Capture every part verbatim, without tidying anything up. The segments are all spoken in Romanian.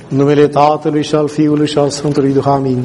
În numele Tatălui și al Fiului și al Sfântului Duh, amin.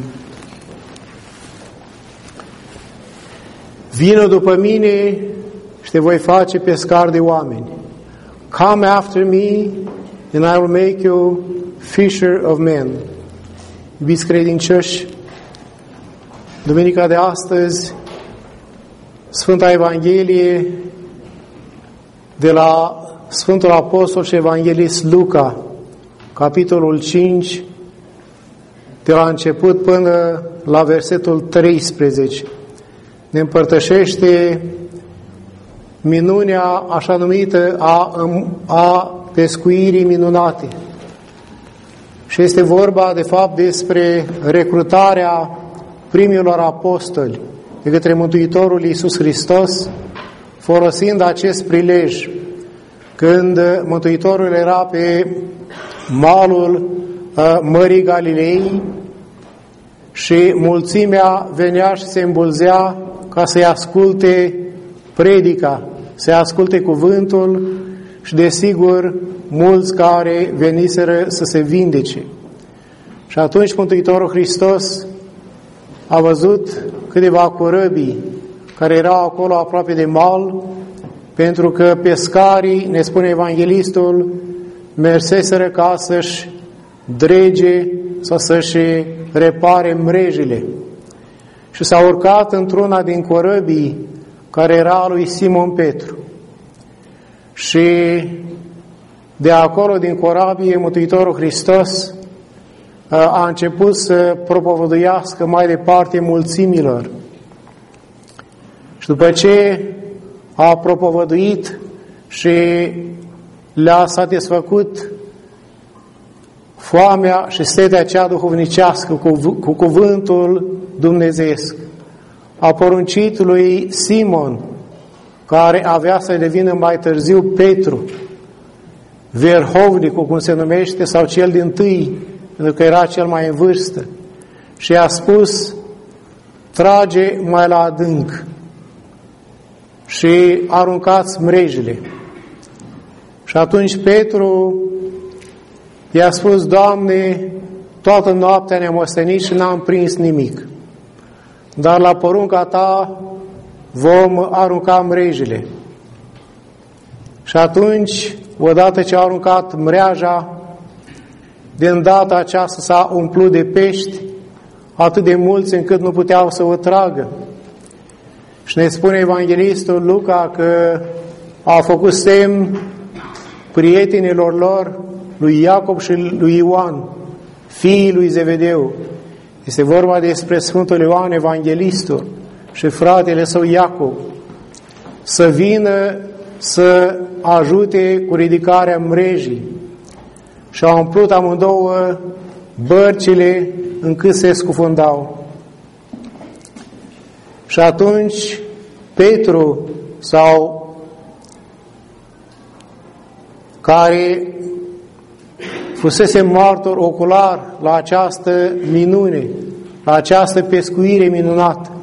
Vină după mine și te voi face pescar de oameni. Come after me and I will make you fisher of men. Iubiți credincioși, duminica de astăzi, Sfânta Evanghelie de la Sfântul Apostol și Evanghelist Luca, capitolul cinci, de la început până la versetul treisprezece, ne împărtășește minunea așa numită a, a pescuirii minunate. Și este vorba, de fapt, despre recrutarea primilor apostoli de către Mântuitorul Iisus Hristos, folosind acest prilej, când Mântuitorul era pe malul uh, Mării Galilei și mulțimea venea și se îmbulzea ca să-i asculte predica, să-i asculte cuvântul și, desigur, mulți care veniseră să se vindece. Și atunci Mântuitorul Hristos a văzut câteva corăbii care erau acolo aproape de mal, pentru că pescarii, ne spune evanghelistul, merseseră ca să-și drege sau să-și repare mrejile. Și s-a urcat într-una din corăbii care era a lui Simon Petru. Și de acolo, din corabie, Mântuitorul Hristos a început să propovăduiască mai departe mulțimilor. Și după ce a propovăduit și le-a satisfăcut foamea și setea cea duhovnicească cu, cu cuvântul dumnezeiesc, a poruncit lui Simon, care avea să devină mai târziu Petru, verhovnicul, cum se numește, sau cel dintâi, pentru că era cel mai în vârstă, și i-a spus: trage mai la adânc și aruncați mrejile. Și atunci Petru i-a spus: Doamne, toată noaptea ne-am ostenit și n-am prins nimic, dar la porunca Ta vom arunca mrejile. Și atunci, odată ce a aruncat mreaja, de îndată aceasta s-a umplut de pești, atât de mulți încât nu puteau să o tragă. Și ne spune evanghelistul Luca că a făcut semn prietenilor lor, lui Iacob și lui Ioan, fiii lui Zevedeu. Este vorba despre Sfântul Ioan Evanghelistul și fratele său Iacob, să vină să ajute cu ridicarea mrejii. Și au umplut amândouă bărcile încât se scufundau. Și atunci Petru, sau care fusese martor ocular la această minune, la această pescuire minunată,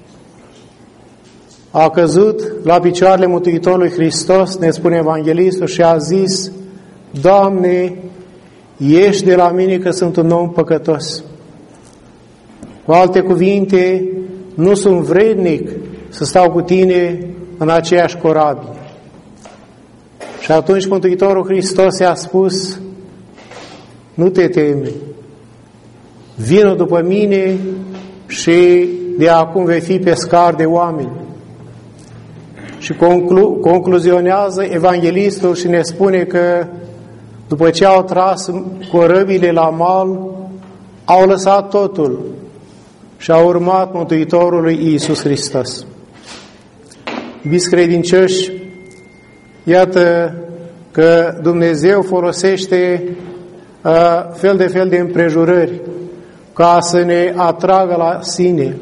a căzut la picioarele Mântuitorului Hristos, ne spune evanghelistul, și a zis: Doamne, ieși de la mine că sunt un om păcătos. Cu alte cuvinte, nu sunt vrednic să stau cu tine în aceeași corabie. Și atunci Mântuitorul Hristos i-a spus: nu te teme, vină după mine și de acum vei fi pescar de oameni. Și conclu- concluzionează evanghelistul și ne spune că după ce au tras corăbile la mal, au lăsat totul și au urmat Mântuitorului Iisus Hristos. Iubiți credincioși, iată că Dumnezeu folosește uh, fel de fel de împrejurări ca să ne atragă la sine.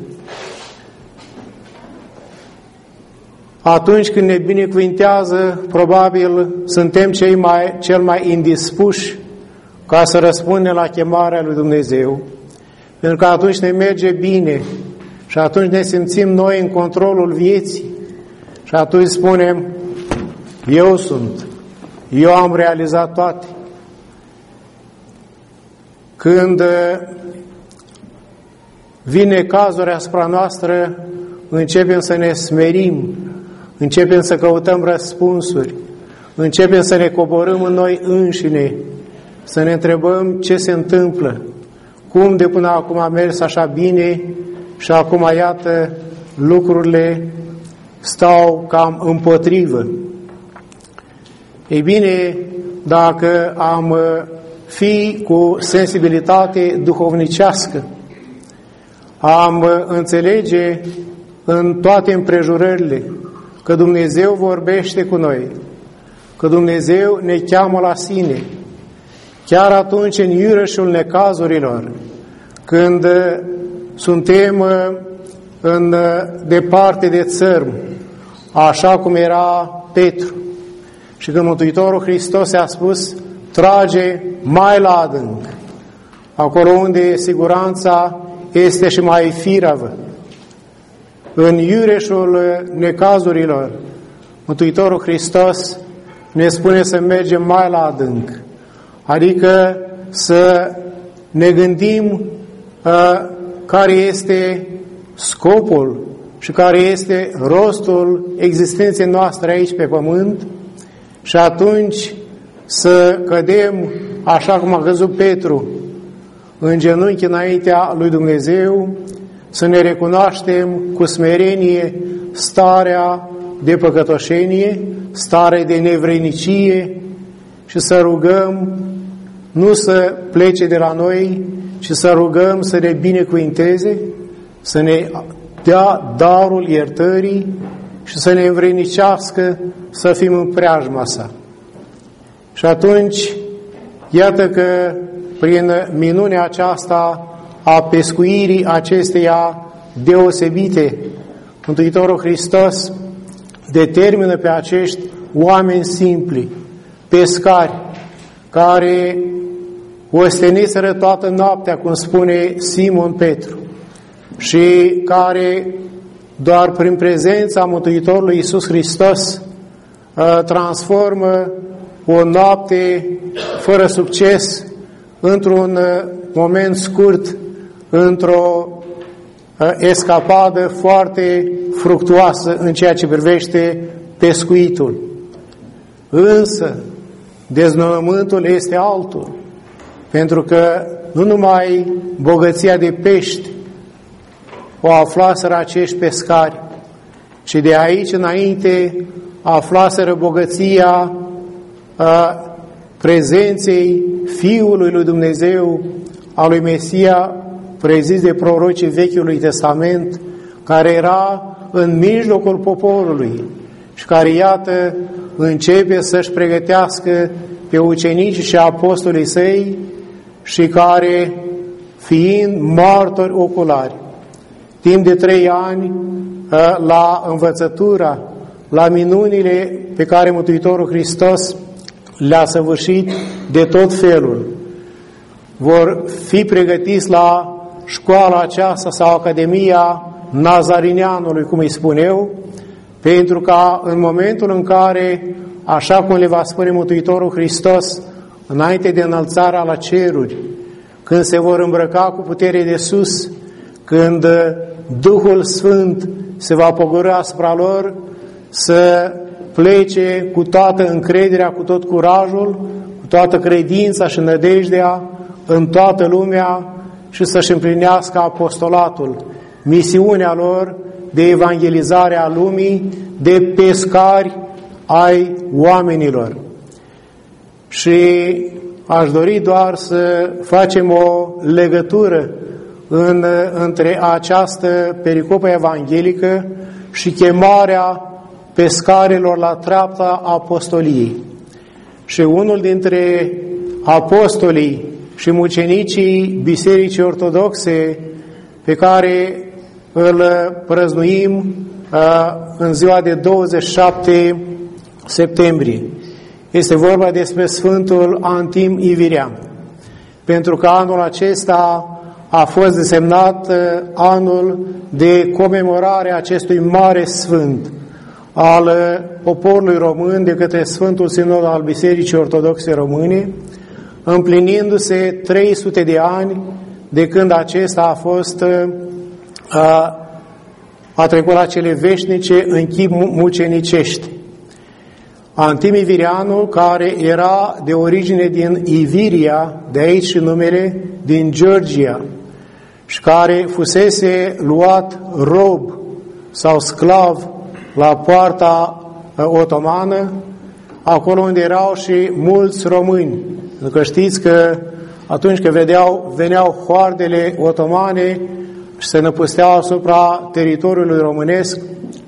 Atunci când ne binecuvintează, probabil suntem cei mai, cel mai indispuși ca să răspundem la chemarea lui Dumnezeu. Pentru că atunci ne merge bine și atunci ne simțim noi în controlul vieții și atunci spunem: eu sunt, eu am realizat toate. când vine cazuri asupra noastră, începem să ne smerim, începem să căutăm răspunsuri, începem să ne coborâm în noi înșine, să ne întrebăm ce se întâmplă, cum de până acum a mers așa bine și acum, iată, lucrurile stau cam împotrivă. Ei bine, dacă am fi cu sensibilitate duhovnicească, am înțelege în toate împrejurările că Dumnezeu vorbește cu noi, că Dumnezeu ne cheamă la sine, chiar atunci în iureșul necazurilor, când suntem în departe de țărm, așa cum era Petru, și când Mântuitorul Hristos a spus, trage mai la adânc, acolo unde siguranța este și mai firavă. În iureșul necazurilor, Mântuitorul Hristos ne spune să mergem mai la adânc, adică să ne gândim uh, care este scopul și care este rostul existenței noastre aici pe pământ și atunci să cădem, așa cum a căzut Petru, în genunchi înaintea lui Dumnezeu, să ne recunoaștem cu smerenie starea de păcătoșenie, starea de nevrenicie și să rugăm nu să plece de la noi, ci să rugăm să ne binecuvinteze, să ne dea darul iertării și să ne învrenicească să fim în preajma sa. Și atunci, iată că prin minunea aceasta a pescuirii acesteia deosebite, Mântuitorul Hristos determină pe acești oameni simpli, pescari, care osteniseră toată noaptea, cum spune Simon Petru, și care doar prin prezența Mântuitorului Iisus Hristos transformă o noapte fără succes într-un moment scurt, într-o escapadă foarte fructuoasă în ceea ce privește pescuitul. Însă, deznodământul este altul, pentru că nu numai bogăția de pești o aflaseră acești pescari, ci de aici înainte aflaseră bogăția a prezenței Fiului lui Dumnezeu, a lui Mesia, prezis de prorocii Vechiului Testament, care era în mijlocul poporului și care, iată, începe să-și pregătească pe ucenicii și apostolii săi și care, fiind martori oculari, timp de trei ani, la învățătura, la minunile pe care Mântuitorul Hristos le-a săvârșit de tot felul, vor fi pregătiți la școala aceasta sau Academia Nazarineanului, cum îi spun eu, pentru ca în momentul în care, așa cum le va spune Mântuitorul Hristos, înainte de înălțarea la ceruri, când se vor îmbrăca cu putere de sus, când Duhul Sfânt se va pogorî asupra lor, să plece cu toată încrederea, cu tot curajul, cu toată credința și nădejdea în toată lumea și să-și împlinească apostolatul, misiunea lor de evangelizare a lumii, de pescari ai oamenilor. Și aș dori doar să facem o legătură în, între această pericopă evanghelică și chemarea pescarilor la treapta apostoliei. Și unul dintre apostolii și mucenicii Bisericii Ortodoxe pe care îl prăznuim uh, în ziua de douăzeci și șapte septembrie. Este vorba despre Sfântul Antim Ivirian, pentru că anul acesta a fost desemnat uh, anul de comemorare a acestui mare sfânt al uh, poporului român de către Sfântul Sinod al Bisericii Ortodoxe Române, împlinindu-se trei sute de ani de când acesta a fost a, a trecut la cele veșnice în chip mucenicești. Antimi Virianu, care era de origine din Iviria, de aici și numele, din Georgia, și care fusese luat rob sau sclav la poarta otomană, acolo unde erau și mulți români. Pentru că știți că atunci când vedeau, veneau hoardele otomane și se năpusteau asupra teritoriului românesc,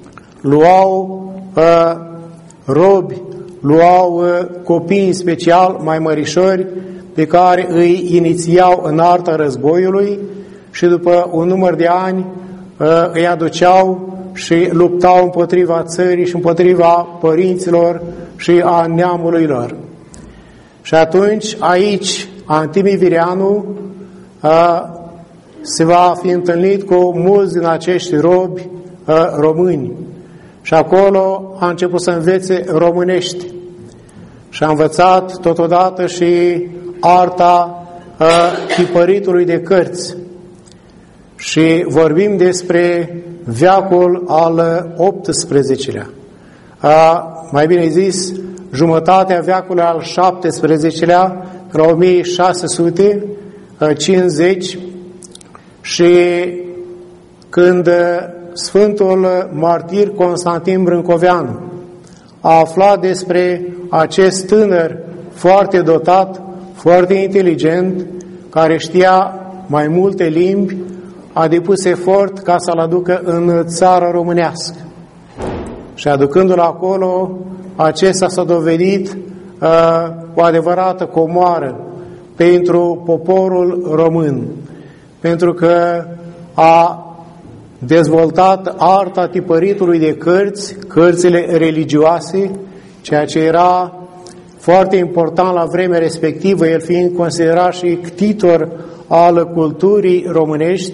luau uh, robi, luau uh, copii în special, mai mărișori, pe care îi inițiau în arta războiului și după un număr de ani uh, îi aduceau și luptau împotriva țării și împotriva părinților și a neamului lor. Și atunci, aici, Antimi Virianu uh, se va fi întâlnit cu mulți din acești robi uh, români. Și acolo a început să învețe românești. Și a învățat totodată și arta uh, tipăritului de cărți. Și vorbim despre veacul al optsprezecelea. Uh, mai bine zis, jumătatea veacului al șaptesprezecelea, la o mie șase sute cincizeci, și când Sfântul Martir Constantin Brâncoveanu a aflat despre acest tânăr foarte dotat, foarte inteligent, care știa mai multe limbi, a depus efort ca să-l aducă în țara românească. Și aducându-l acolo, acesta s-a dovedit uh, o adevărată comoară pentru poporul român, pentru că a dezvoltat arta tipăritului de cărți, cărțile religioase, ceea ce era foarte important la vremea respectivă, el fiind considerat și ctitor al culturii românești,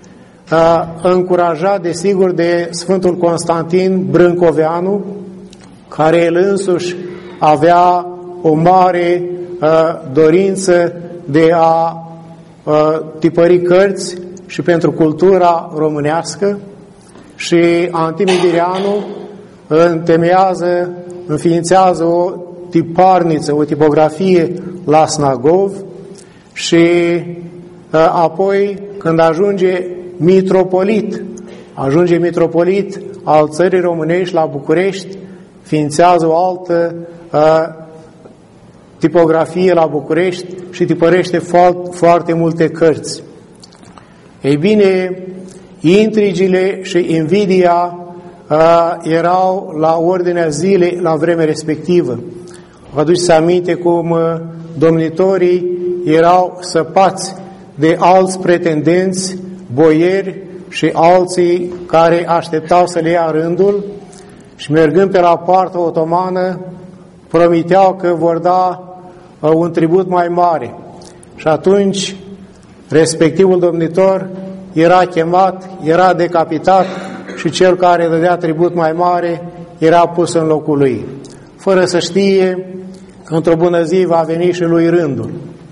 încurajat desigur de Sfântul Constantin Brâncoveanu, care el însuși avea o mare uh, dorință de a uh, tipări cărți și pentru cultura românească, și Antimi Virianu întemeiază, înființează o tiparniță, o tipografie la Snagov și uh, apoi când ajunge mitropolit, ajunge mitropolit al țării românești la București, ființează o altă uh, tipografie la București și tipărește foarte, foarte multe cărți. Ei bine, intrigile și invidia uh, erau la ordinea zilei la vremea respectivă. Vă aduceți aminte cum uh, domnitorii erau săpați de alți pretendenți, boieri și alții care așteptau să le ia rândul, și mergând pe la poarta otomană promiteau că vor da uh, un tribut mai mare. Și atunci respectivul domnitor era chemat, era decapitat și cel care dădea tribut mai mare era pus în locul lui, fără să știe că într-o bună zi va veni și lui rândul.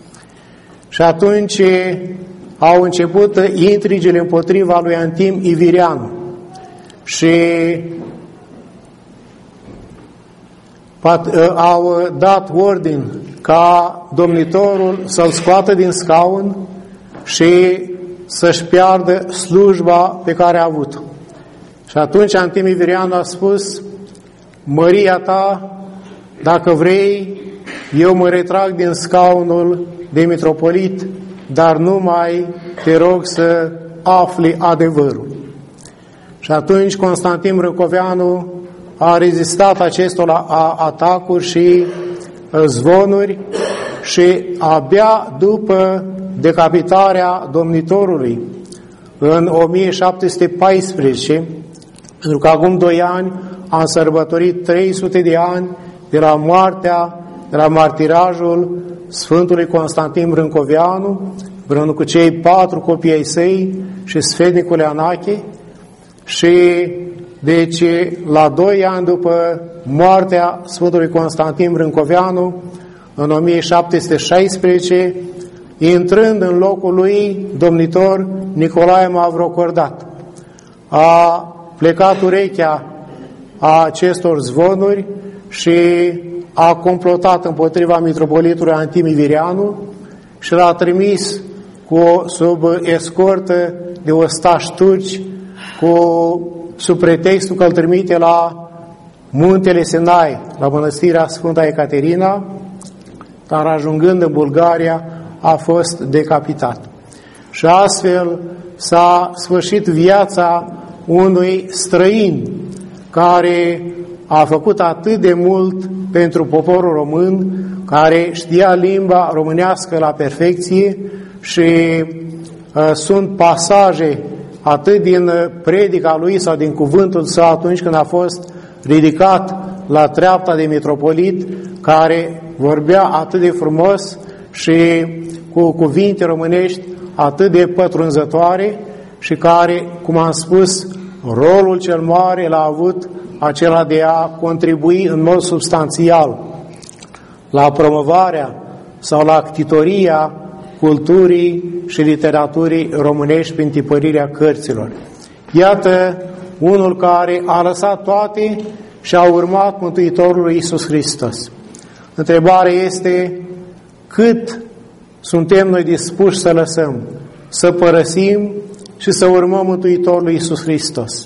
Și atunci au început intrigile împotriva lui Antim Ivirianu și au dat ordin ca domnitorul să-l scoată din scaun și să-și piardă slujba pe care a avut-o. Și atunci Antim Ivirianu a spus: măria ta, dacă vrei, eu mă retrag din scaunul de mitropolit, dar numai te rog să afli adevărul. Și atunci Constantin Brâncoveanu a rezistat acestor atacuri și zvonuri și abia după decapitarea domnitorului în o mie șapte sute paisprezece, pentru că acum doi ani am sărbătorit trei sute de ani de la moartea, de la martirajul Sfântului Constantin Brâncoveanu, împreună cu cei patru copii ai săi și sfetnicul Anache, și deci la doi ani după moartea Sfântului Constantin Brâncoveanu în o mie șapte sute șaisprezece, intrând în locul lui domnitor Nicolae Mavrocordat. A plecat urechea a acestor zvonuri și a complotat împotriva mitropolitului Antimi Virianu și l-a trimis cu, sub escortă de ostași turci, cu, sub pretextul că îl trimite la Muntele Sinai, la mănăstirea Sfânta Ecaterina, dar ajungând în Bulgaria a fost decapitat. Și astfel s-a sfârșit viața unui străin care a făcut atât de mult pentru poporul român, care știa limba românească la perfecție și uh, sunt pasaje atât din predica lui sau din cuvântul său atunci când a fost ridicat la treapta de mitropolit, care vorbea atât de frumos și cu cuvinte românești atât de pătrunzătoare și care, cum am spus, rolul cel mare l-a avut acela de a contribui în mod substanțial la promovarea sau la actitoria culturii și literaturii românești prin tipărirea cărților. Iată unul care a lăsat toate și a urmat Mântuitorului Iisus Hristos. Întrebarea este: cât suntem noi dispuși să lăsăm, să părăsim și să urmăm Mântuitorului Iisus Hristos?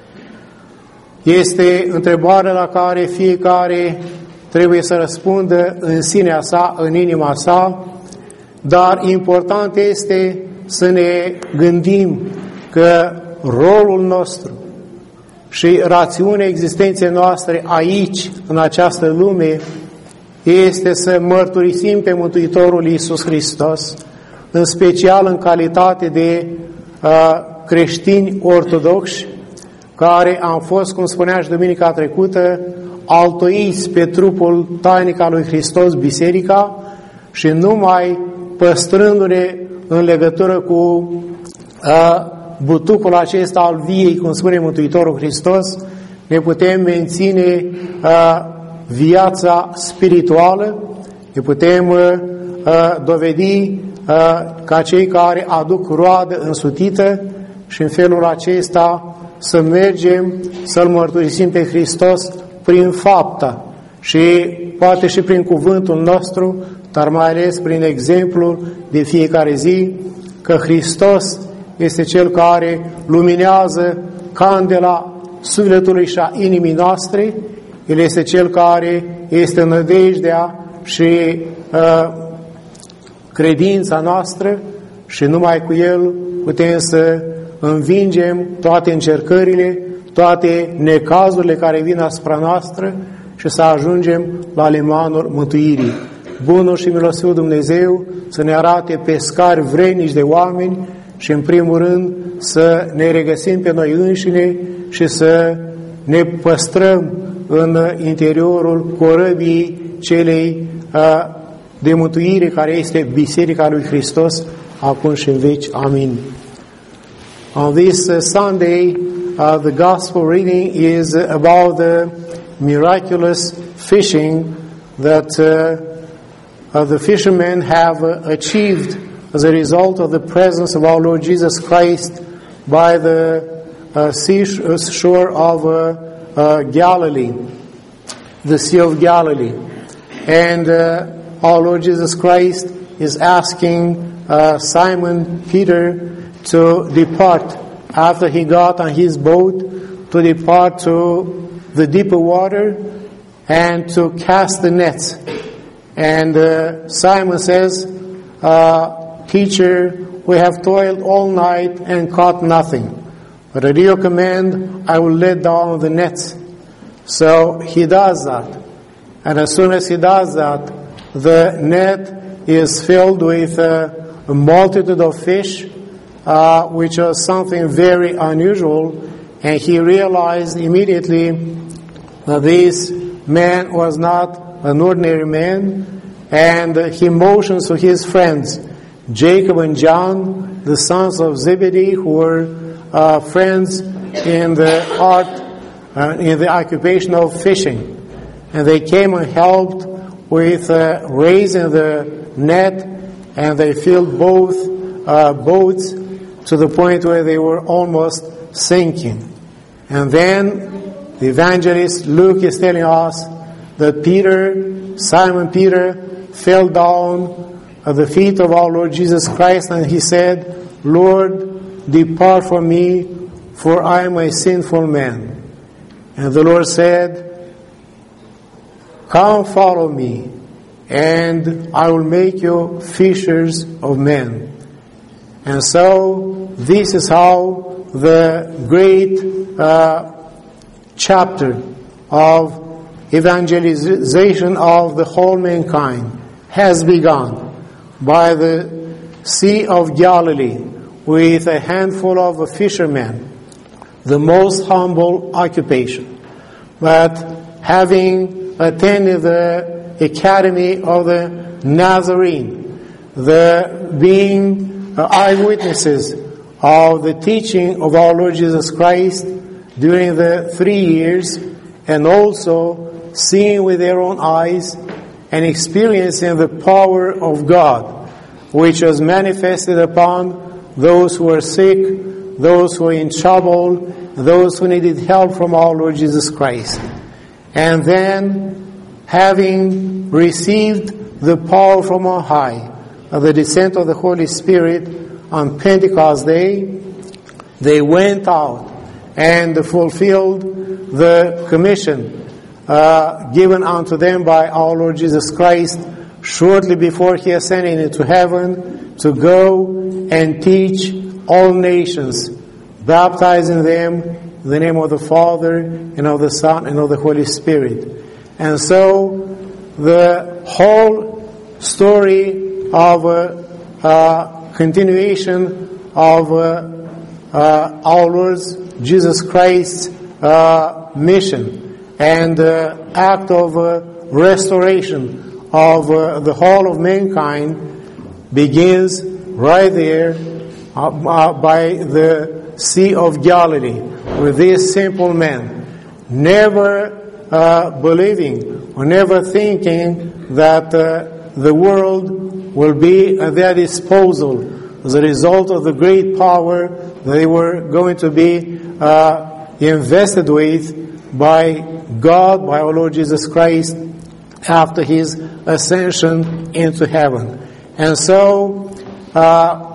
Este întrebarea la care fiecare trebuie să răspundă în sinea sa, în inima sa, dar important este să ne gândim că rolul nostru și rațiunea existenței noastre aici, în această lume, este să mărturisim pe Mântuitorul Iisus Hristos, în special în calitate de uh, creștini ortodoxi, care am fost, cum spunea și duminica trecută, altoiți pe trupul tainic al lui Hristos, biserica, și numai păstrându-ne în legătură cu uh, butucul acesta al viei, cum spune Mântuitorul Hristos, ne putem menține uh, viața spirituală, ne putem uh, dovedi uh, ca cei care aduc roadă însutită și în felul acesta să mergem să-L mărturisim pe Hristos prin fapta și poate și prin cuvântul nostru, dar mai ales prin exemplul de fiecare zi, că Hristos este Cel care luminează candela sufletului și a inimii noastre. El este Cel care este nădejdea și uh, credința noastră și numai cu El putem să învingem toate încercările, toate necazurile care vin asupra noastră și să ajungem la limanul mântuirii. Bunul și milostivul Dumnezeu să ne arate pescari vrednici de oameni și, în primul rând, să ne regăsim pe noi înșine și să ne păstrăm în interiorul corăbiei celei uh, de mântuire care este Biserica lui Hristos, acum și în veci. Amin. On this uh, Sunday, uh, the Gospel reading is about the miraculous fishing that uh, uh, the fishermen have uh, achieved as a result of the presence of our Lord Jesus Christ by the uh, seashore of uh, uh, Galilee, the Sea of Galilee. And uh, our Lord Jesus Christ is asking uh, Simon Peter to depart after he got on his boat, to depart to the deeper water and to cast the nets. And uh, Simon says, uh, Teacher, we have toiled all night and caught nothing, but at your command I will let down the nets. So he does that. And as soon as he does that, the net is filled with uh, a multitude of fish, uh, which was something very unusual. And he realized immediately that this man was not an ordinary man. And he motions to his friends, Jacob and John, the sons of Zebedee, who were uh, friends in the art, uh, in the occupation of fishing. And they came and helped with uh, raising the net, and they filled both uh, boats to the point where they were almost sinking. And then the evangelist Luke is telling us that Peter, Simon Peter, fell down at the feet of our Lord Jesus Christ, and he said, "Lord, depart from me, for I am a sinful man." And the Lord said, "Come, follow me, and I will make you fishers of men." And so, this is how the great uh, chapter of evangelization of the whole mankind has begun by the Sea of Galilee with a handful of fishermen, the most humble occupation. But having attended the Academy of the Nazarene, the being eyewitnesses of the teaching of our Lord Jesus Christ during the three years, and also seeing with their own eyes and experiencing the power of God, which was manifested upon those who were sick, those who were in trouble, those who needed help from our Lord Jesus Christ. And then, having received the power from on high, of the descent of the Holy Spirit on Pentecost Day, they went out and fulfilled the commission uh, given unto them by our Lord Jesus Christ shortly before He ascended into heaven, to go and teach all nations, baptizing them in the name of the Father and of the Son and of the Holy Spirit. And so the whole story of uh, uh, continuation of uh, uh, our Lord Jesus Christ's uh, mission and uh, act of uh, restoration of uh, the whole of mankind begins right there uh, uh, by the Sea of Galilee, with these simple men, never uh, believing or never thinking that uh, the world will be at their disposal as a result of the great power that they were going to be uh, invested with by God, by our Lord Jesus Christ, after His ascension into heaven. And so, uh,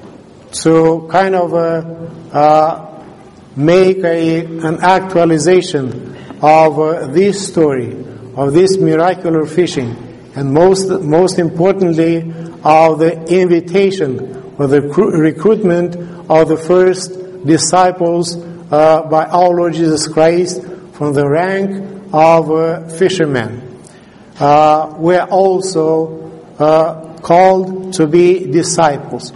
to kind of uh, uh, make a, an actualization of uh, this story, of this miraculous fishing, and most most importantly, of the invitation or the recruitment of the first disciples uh, by our Lord Jesus Christ from the rank of uh, fishermen. Uh, we're also uh, called to be disciples.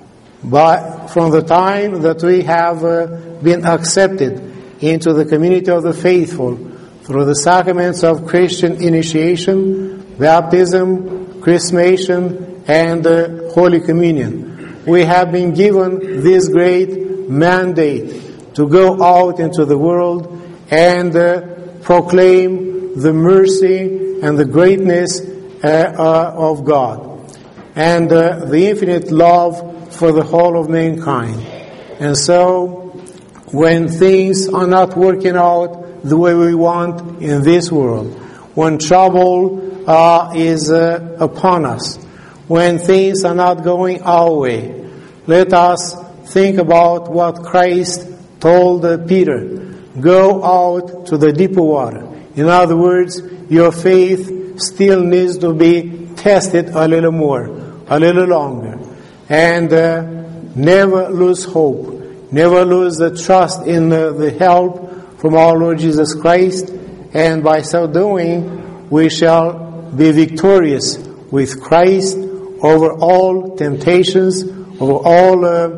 But from the time that we have uh, been accepted into the community of the faithful through the sacraments of Christian initiation, baptism, chrismation, and uh, Holy Communion, we have been given this great mandate to go out into the world and uh, proclaim the mercy and the greatness uh, uh, of God and uh, the infinite love for the whole of mankind. And so, when things are not working out the way we want in this world, when trouble uh, is uh, upon us, when things are not going our way, let us think about what Christ told uh, Peter. Go out to the deeper water. In other words, your faith still needs to be tested a little more, a little longer. And uh, never lose hope. Never lose the trust in uh, the help from our Lord Jesus Christ. And by so doing, we shall be victorious with Christ over all temptations, over all uh,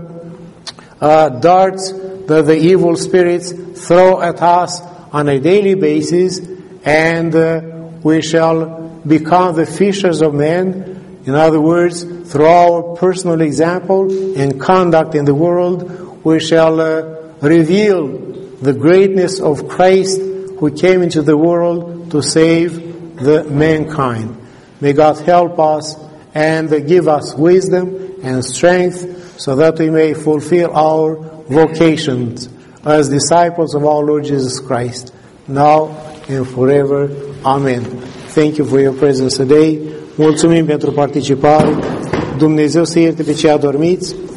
uh, darts that the evil spirits throw at us on a daily basis. And uh, we shall become the fishers of men. In other words, through our personal example and conduct in the world, we shall uh, reveal the greatness of Christ who came into the world to save the mankind. May God help us and give us wisdom and strength so that we may fulfill our vocations as disciples of our Lord Jesus Christ, now and forever. Amen. Thank you for your presence today. Mulțumim pentru participare. Dumnezeu să ierte pe cei adormiți